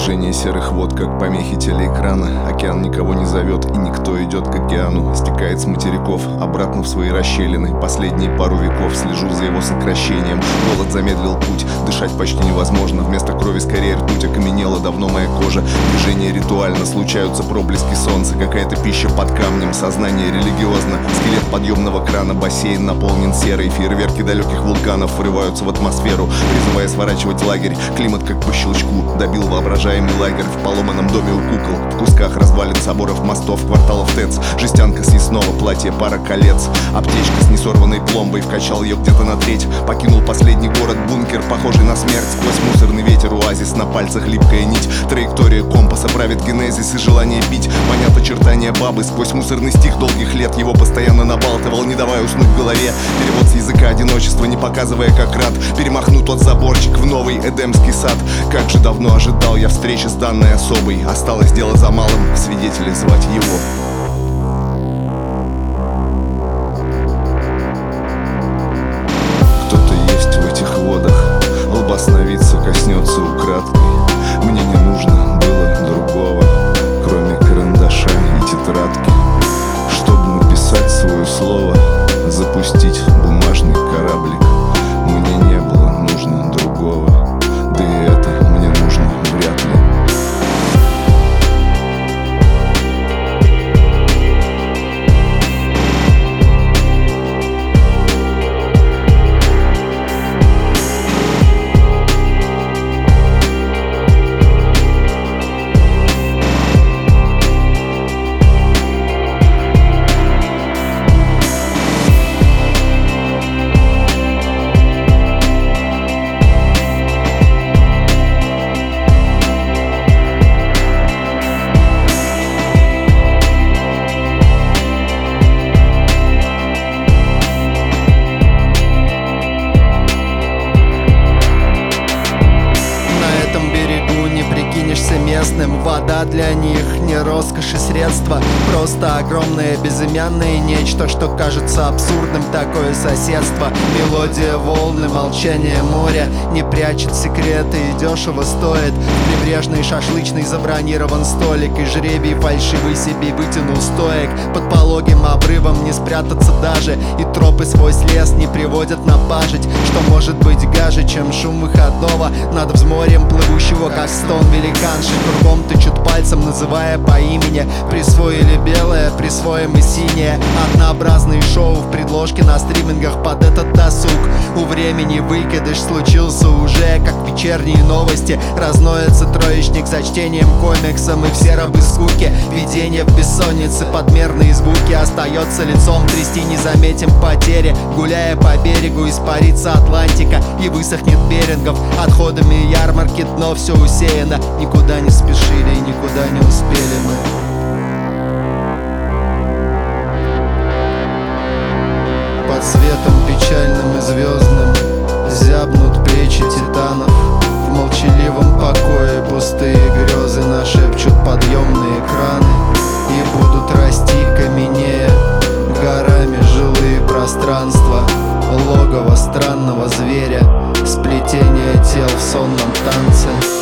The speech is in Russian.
Движение серых вод, как помехи телеэкрана. Океан никого не зовет, и никто идет к океану. Стекает с материков обратно в свои расщелины. Последние пару веков слежу за его сокращением. Голод замедлил путь, дышать почти невозможно. Вместо крови скорее ртуть, окаменела давно моя кожа. Движение ритуально, случаются проблески солнца. Какая-то пища под камнем, сознание религиозно. Скелет подъемного крана, бассейн наполнен серой. Фейерверки далеких вулканов врываются в атмосферу, призывая сворачивать лагерь. Климат как по щелчку добил воображаемый лагерь. В поломанном доме у кукол, в кусках развалин соборов, мостов, кварталов ТЭЦ. Жестянка съестного, платье, пара колец. Аптечка с несорванной пломбой, вкачал ее где-то на треть. Покинул последний город, бункер, похожий на смерть. Сквозь мусорный ветер оазис, на пальцах липкая нить. Траектория компаса правит генезис и желание бить. Понят очертания бабы, сквозь мусорный стих долгих лет. Его постоянно набалтывал, не давая уснуть в голове. Перевод с языка одиночества, не показывая, как рад перемахну тот заборчик в новый эдемский сад. Как же давно ожидал я встречи с данной особой. Осталось дело за малым, в свидетели звать его. Кто-то есть в этих водах, лба сновидца коснется украдкой. Мне не нужно было другого, кроме карандаша и тетрадки, чтобы написать свое слово, запустить бумажный кораблик. Мне не было нужно другого, да и это мне нужно вряд ли. Местным вода для них не роскошь и средство, просто огромное безымянное нечто, что кажется абсурдным. Такое соседство, мелодия волны, молчание моря не прячет секреты и дешево стоит. В прибрежный шашлычный забронирован столик, и жребий фальшивый себе вытянул стоек. Под пологим обрывом не спрятаться даже, и тропы свой лес не приводят на пажить. Что может быть гаже, чем шум выходного над взморьем плывущего, как стон великанши. Кругом тычут пальцем, называя по имени. Присвоили белое, присвоим и синее. Однообразные шоу в предложке на стримингах под этот досуг. У времени выкидыш случился уже, как вечерние новости. Разноется троечник за чтением комиксом, и все рабы скуки. Видение в бессоннице, подмерные звуки. Остается лицом трясти, не заметим потери. Гуляя по берегу, испарится Атлантика и высохнет Берингов. Отходами ярмарки дно все усеяно. Никуда не спешили и никуда не успели мы. Под светом печальным и звездным зябнут плечи титанов. В молчаливом покое пустые грезы нашепчут подъемные краны и будут расти каменея горами жилые пространства. Логово странного зверя, сплетение тел в сонном танце.